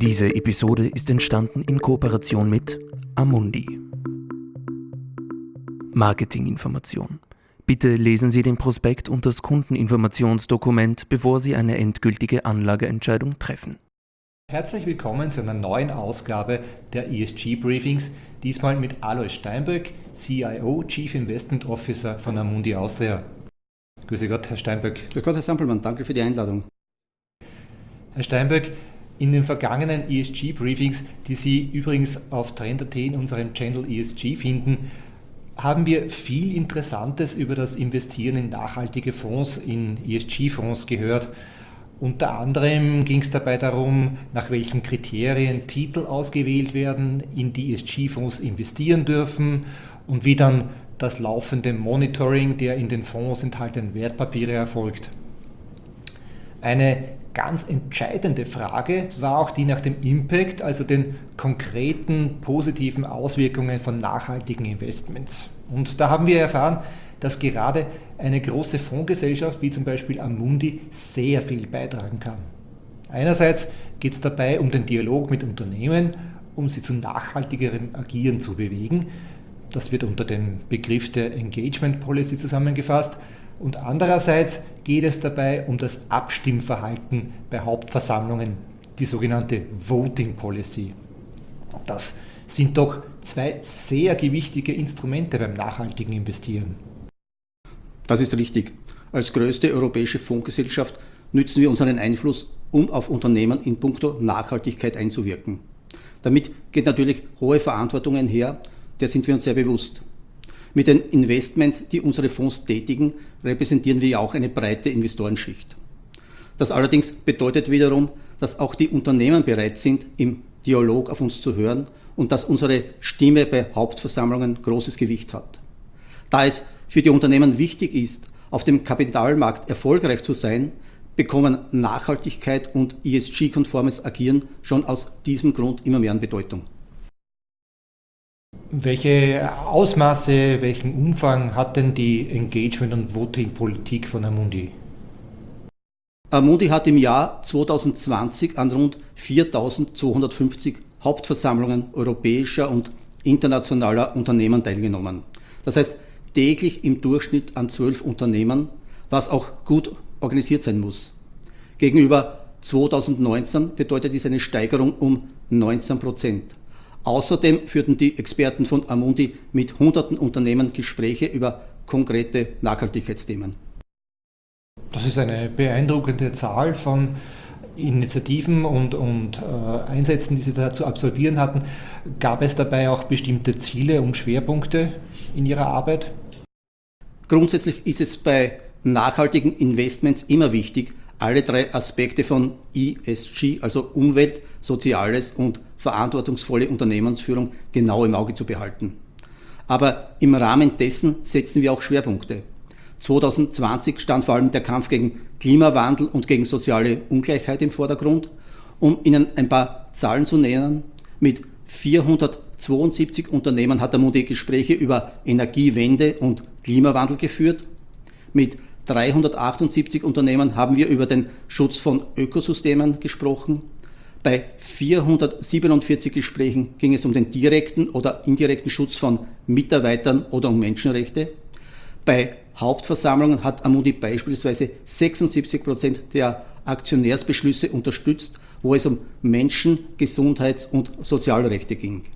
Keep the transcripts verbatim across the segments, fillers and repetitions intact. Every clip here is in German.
Diese Episode ist entstanden in Kooperation mit Amundi. Marketinginformation. Bitte lesen Sie den Prospekt und das Kundeninformationsdokument, bevor Sie eine endgültige Anlageentscheidung treffen. Herzlich willkommen zu einer neuen Ausgabe der E S G-Briefings, diesmal mit Alois Steinböck, C I O, Chief Investment Officer von Amundi Austria. Grüße Gott, Herr Steinböck. Grüß Gott, Herr Sampelmann, danke für die Einladung. Herr Steinböck, in den vergangenen E S G-Briefings, die Sie übrigens auf Trend Punkt A T in unserem Channel E S G finden, haben wir viel Interessantes über das Investieren in nachhaltige Fonds, in E S G-Fonds gehört. Unter anderem ging es dabei darum, nach welchen Kriterien Titel ausgewählt werden, in die E S G-Fonds investieren dürfen und wie dann das laufende Monitoring der in den Fonds enthaltenen Wertpapiere erfolgt. Eine ganz entscheidende Frage war auch die nach dem Impact, also den konkreten positiven Auswirkungen von nachhaltigen Investments. Und da haben wir erfahren, dass gerade eine große Fondsgesellschaft wie zum Beispiel Amundi sehr viel beitragen kann. Einerseits geht es dabei um den Dialog mit Unternehmen, um sie zu nachhaltigerem Agieren zu bewegen. Das wird unter dem Begriff der Engagement Policy zusammengefasst. Und andererseits geht es dabei um das Abstimmverhalten bei Hauptversammlungen, die sogenannte Voting Policy. Das sind doch zwei sehr gewichtige Instrumente beim nachhaltigen Investieren. Das ist richtig. Als größte europäische Fondsgesellschaft nützen wir unseren Einfluss, um auf Unternehmen in puncto Nachhaltigkeit einzuwirken. Damit geht natürlich hohe Verantwortung einher, der sind wir uns sehr bewusst. Mit den Investments, die unsere Fonds tätigen, repräsentieren wir ja auch eine breite Investorenschicht. Das allerdings bedeutet wiederum, dass auch die Unternehmen bereit sind, im Dialog auf uns zu hören und dass unsere Stimme bei Hauptversammlungen großes Gewicht hat. Da es für die Unternehmen wichtig ist, auf dem Kapitalmarkt erfolgreich zu sein, bekommen Nachhaltigkeit und E S G-konformes Agieren schon aus diesem Grund immer mehr an Bedeutung. Welche Ausmaße, welchen Umfang hat denn die Engagement- und Voting-Politik von Amundi? Amundi hat im Jahr zwanzig zwanzig an rund viertausendzweihundertfünfzig Hauptversammlungen europäischer und internationaler Unternehmen teilgenommen. Das heißt, täglich im Durchschnitt an zwölf Unternehmen, was auch gut organisiert sein muss. Gegenüber zweitausendneunzehn bedeutet dies eine Steigerung um neunzehn Prozent. Außerdem führten die Experten von Amundi mit hunderten Unternehmen Gespräche über konkrete Nachhaltigkeitsthemen. Das ist eine beeindruckende Zahl von Initiativen und, und äh, Einsätzen, die Sie da zu absolvieren hatten. Gab es dabei auch bestimmte Ziele und Schwerpunkte in Ihrer Arbeit? Grundsätzlich ist es bei nachhaltigen Investments immer wichtig, alle drei Aspekte von E S G, also Umwelt, Soziales und verantwortungsvolle Unternehmensführung, genau im Auge zu behalten. Aber im Rahmen dessen setzen wir auch Schwerpunkte. zwanzig zwanzig stand vor allem der Kampf gegen Klimawandel und gegen soziale Ungleichheit im Vordergrund. Um Ihnen ein paar Zahlen zu nennen, mit vierhundertzweiundsiebzig Unternehmen hat Amundi Gespräche über Energiewende und Klimawandel geführt. Mit dreihundertachtundsiebzig Unternehmen haben wir über den Schutz von Ökosystemen gesprochen. Bei vierhundertsiebenundvierzig Gesprächen ging es um den direkten oder indirekten Schutz von Mitarbeitern oder um Menschenrechte. Bei Hauptversammlungen hat Amundi beispielsweise sechsundsiebzig Prozent der Aktionärsbeschlüsse unterstützt, wo es um Menschen-, Gesundheits- und Sozialrechte ging.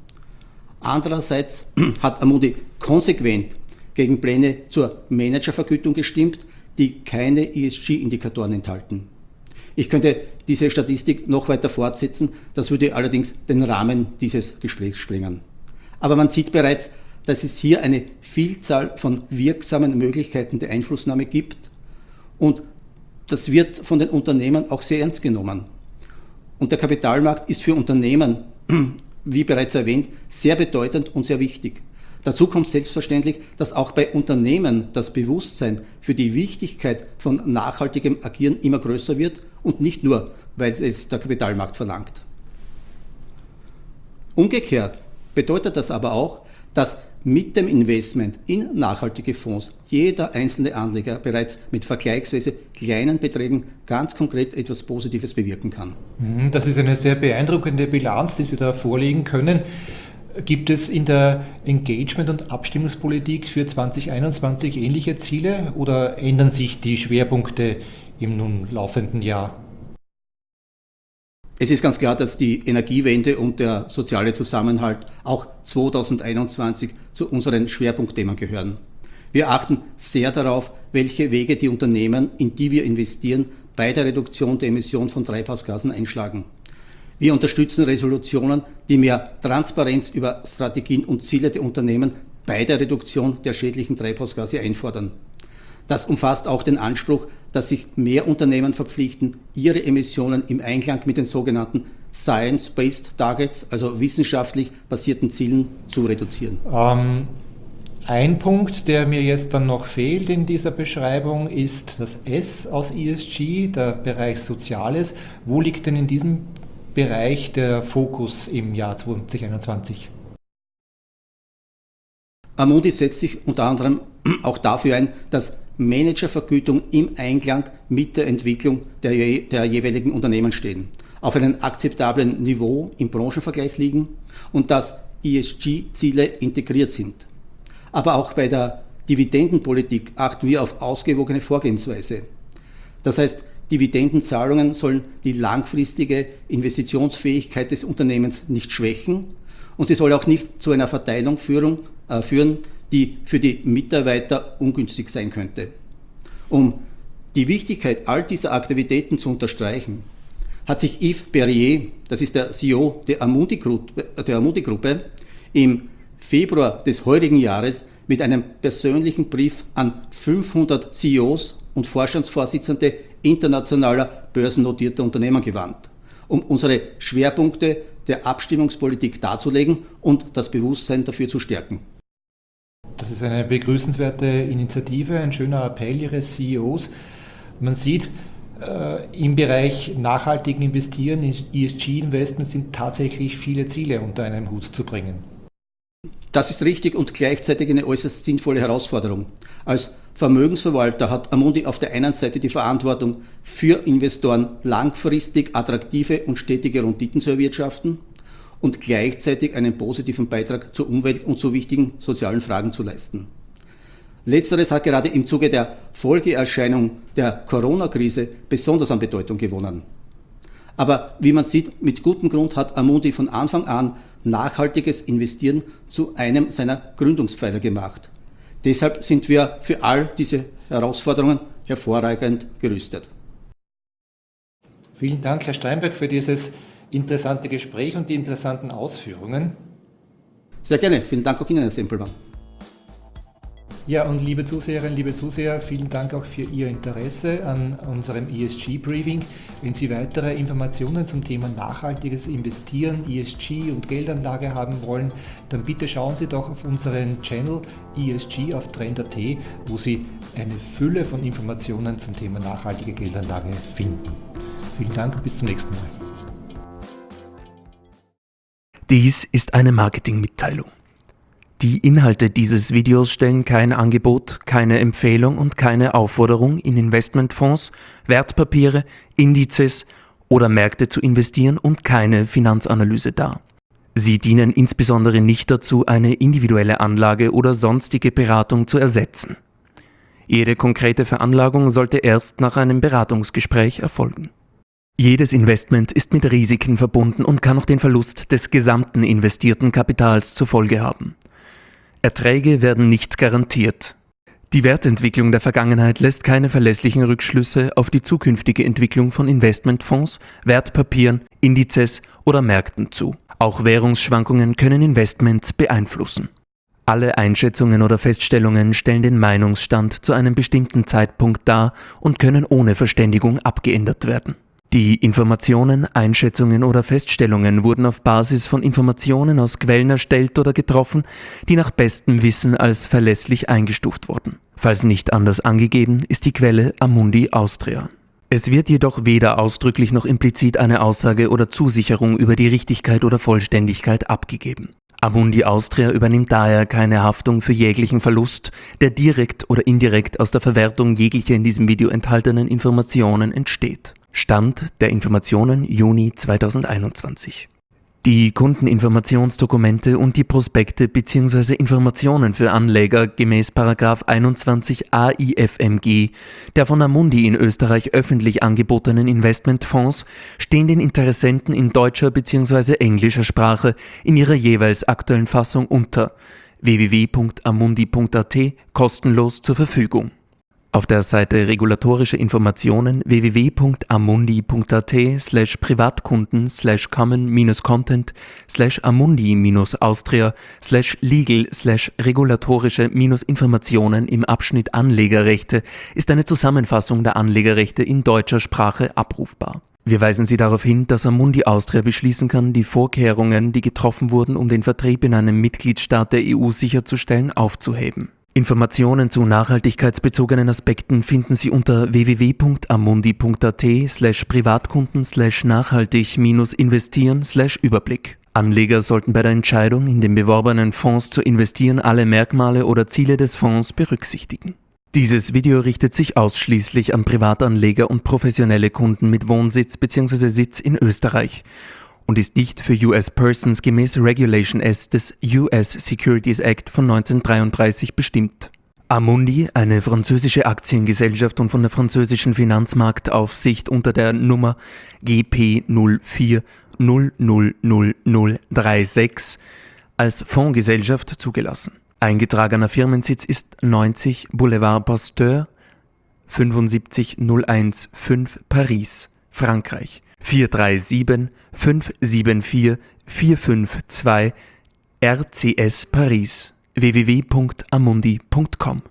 Andererseits hat Amundi konsequent gegen Pläne zur Managervergütung gestimmt, die keine E S G-Indikatoren enthalten. Ich könnte diese Statistik noch weiter fortsetzen, das würde allerdings den Rahmen dieses Gesprächs sprengen. Aber man sieht bereits, dass es hier eine Vielzahl von wirksamen Möglichkeiten der Einflussnahme gibt und das wird von den Unternehmen auch sehr ernst genommen. Und der Kapitalmarkt ist für Unternehmen, wie bereits erwähnt, sehr bedeutend und sehr wichtig. Dazu kommt selbstverständlich, dass auch bei Unternehmen das Bewusstsein für die Wichtigkeit von nachhaltigem Agieren immer größer wird und nicht nur, weil es der Kapitalmarkt verlangt. Umgekehrt bedeutet das aber auch, dass mit dem Investment in nachhaltige Fonds jeder einzelne Anleger bereits mit vergleichsweise kleinen Beträgen ganz konkret etwas Positives bewirken kann. Das ist eine sehr beeindruckende Bilanz, die Sie da vorlegen können. Gibt es in der Engagement- und Abstimmungspolitik für zwanzig einundzwanzig ähnliche Ziele oder ändern sich die Schwerpunkte im nun laufenden Jahr? Es ist ganz klar, dass die Energiewende und der soziale Zusammenhalt auch zweitausendeinundzwanzig zu unseren Schwerpunktthemen gehören. Wir achten sehr darauf, welche Wege die Unternehmen, in die wir investieren, bei der Reduktion der Emission von Treibhausgasen einschlagen. Wir unterstützen Resolutionen, die mehr Transparenz über Strategien und Ziele der Unternehmen bei der Reduktion der schädlichen Treibhausgase einfordern. Das umfasst auch den Anspruch, dass sich mehr Unternehmen verpflichten, ihre Emissionen im Einklang mit den sogenannten Science-Based Targets, also wissenschaftlich basierten Zielen, zu reduzieren. Ähm, ein Punkt, der mir jetzt dann noch fehlt in dieser Beschreibung, ist das S aus E S G, der Bereich Soziales. Wo liegt denn in diesem Bereich der Fokus im Jahr zwanzig einundzwanzig? Amundi setzt sich unter anderem auch dafür ein, dass Managervergütung im Einklang mit der Entwicklung der, je, der jeweiligen Unternehmen stehen, auf einem akzeptablen Niveau im Branchenvergleich liegen und dass E S G-Ziele integriert sind. Aber auch bei der Dividendenpolitik achten wir auf ausgewogene Vorgehensweise. Das heißt, Dividendenzahlungen sollen die langfristige Investitionsfähigkeit des Unternehmens nicht schwächen und sie soll auch nicht zu einer Verteilung führen, äh, führen, die für die Mitarbeiter ungünstig sein könnte. Um die Wichtigkeit all dieser Aktivitäten zu unterstreichen, hat sich Yves Perrier, das ist der C E O der Amundi-Gruppe, der Amundi-Gruppe, im Februar des heurigen Jahres mit einem persönlichen Brief an fünfhundert C E Os und Vorstandsvorsitzende internationaler börsennotierter Unternehmen gewandt, um unsere Schwerpunkte der Abstimmungspolitik darzulegen und das Bewusstsein dafür zu stärken. Das ist eine begrüßenswerte Initiative, ein schöner Appell Ihres C E Os. Man sieht, äh, im Bereich nachhaltigen Investieren, E S G-Investments sind tatsächlich viele Ziele unter einem Hut zu bringen. Das ist richtig und gleichzeitig eine äußerst sinnvolle Herausforderung. Als Vermögensverwalter hat Amundi auf der einen Seite die Verantwortung, für Investoren langfristig attraktive und stetige Renditen zu erwirtschaften und gleichzeitig einen positiven Beitrag zur Umwelt und zu wichtigen sozialen Fragen zu leisten. Letzteres hat gerade im Zuge der Folgeerscheinung der Corona-Krise besonders an Bedeutung gewonnen. Aber wie man sieht, mit gutem Grund hat Amundi von Anfang an nachhaltiges Investieren zu einem seiner Gründungspfeiler gemacht. Deshalb sind wir für all diese Herausforderungen hervorragend gerüstet. Vielen Dank, Herr Steinberg, für dieses interessante Gespräch und die interessanten Ausführungen. Sehr gerne. Vielen Dank auch Ihnen, Herr Sempelmann. Ja, und liebe Zuseherinnen, liebe Zuseher, vielen Dank auch für Ihr Interesse an unserem E S G-Briefing. Wenn Sie weitere Informationen zum Thema nachhaltiges Investieren, E S G und Geldanlage haben wollen, dann bitte schauen Sie doch auf unseren Channel E S G auf Trend Punkt A T, wo Sie eine Fülle von Informationen zum Thema nachhaltige Geldanlage finden. Vielen Dank und bis zum nächsten Mal. Dies ist eine Marketingmitteilung. Die Inhalte dieses Videos stellen kein Angebot, keine Empfehlung und keine Aufforderung, in Investmentfonds, Wertpapiere, Indizes oder Märkte zu investieren und keine Finanzanalyse dar. Sie dienen insbesondere nicht dazu, eine individuelle Anlage oder sonstige Beratung zu ersetzen. Jede konkrete Veranlagung sollte erst nach einem Beratungsgespräch erfolgen. Jedes Investment ist mit Risiken verbunden und kann auch den Verlust des gesamten investierten Kapitals zur Folge haben. Erträge werden nicht garantiert. Die Wertentwicklung der Vergangenheit lässt keine verlässlichen Rückschlüsse auf die zukünftige Entwicklung von Investmentfonds, Wertpapieren, Indizes oder Märkten zu. Auch Währungsschwankungen können Investments beeinflussen. Alle Einschätzungen oder Feststellungen stellen den Meinungsstand zu einem bestimmten Zeitpunkt dar und können ohne Verständigung abgeändert werden. Die Informationen, Einschätzungen oder Feststellungen wurden auf Basis von Informationen aus Quellen erstellt oder getroffen, die nach bestem Wissen als verlässlich eingestuft wurden. Falls nicht anders angegeben, ist die Quelle Amundi Austria. Es wird jedoch weder ausdrücklich noch implizit eine Aussage oder Zusicherung über die Richtigkeit oder Vollständigkeit abgegeben. Amundi Austria übernimmt daher keine Haftung für jeglichen Verlust, der direkt oder indirekt aus der Verwertung jeglicher in diesem Video enthaltenen Informationen entsteht. Stand der Informationen Juni zweitausendeinundzwanzig. Die Kundeninformationsdokumente und die Prospekte bzw. Informationen für Anleger gemäß Paragraph einundzwanzig A I F M G der von Amundi in Österreich öffentlich angebotenen Investmentfonds stehen den Interessenten in deutscher bzw. englischer Sprache in ihrer jeweils aktuellen Fassung unter w w w punkt amundi punkt a t kostenlos zur Verfügung. Auf der Seite Regulatorische Informationen w w w punkt amundi punkt a t slash privatkunden slash common minus content slash amundi minus austria slash legal slash regulatorische minus Informationen im Abschnitt Anlegerrechte ist eine Zusammenfassung der Anlegerrechte in deutscher Sprache abrufbar. Wir weisen Sie darauf hin, dass Amundi Austria beschließen kann, die Vorkehrungen, die getroffen wurden, um den Vertrieb in einem Mitgliedstaat der E U sicherzustellen, aufzuheben. Informationen zu nachhaltigkeitsbezogenen Aspekten finden Sie unter w w w punkt amundi punkt a t slash privatkunden slash nachhaltig minus investieren slash Überblick. Anleger sollten bei der Entscheidung, in den beworbenen Fonds zu investieren, alle Merkmale oder Ziele des Fonds berücksichtigen. Dieses Video richtet sich ausschließlich an Privatanleger und professionelle Kunden mit Wohnsitz bzw. Sitz in Österreich und ist nicht für U S Persons gemäß Regulation S des U S Securities Act von neunzehnhundertdreiunddreißig bestimmt. Amundi, eine französische Aktiengesellschaft und von der französischen Finanzmarktaufsicht unter der Nummer G P null vier null null null null sechsunddreißig als Fondsgesellschaft zugelassen. Eingetragener Firmensitz ist neunzig Boulevard Pasteur fünfundsiebzig null fünfzehn Paris, Frankreich. vier drei sieben fünf sieben vier vier fünf zwei R C S Paris w w w punkt amundi punkt com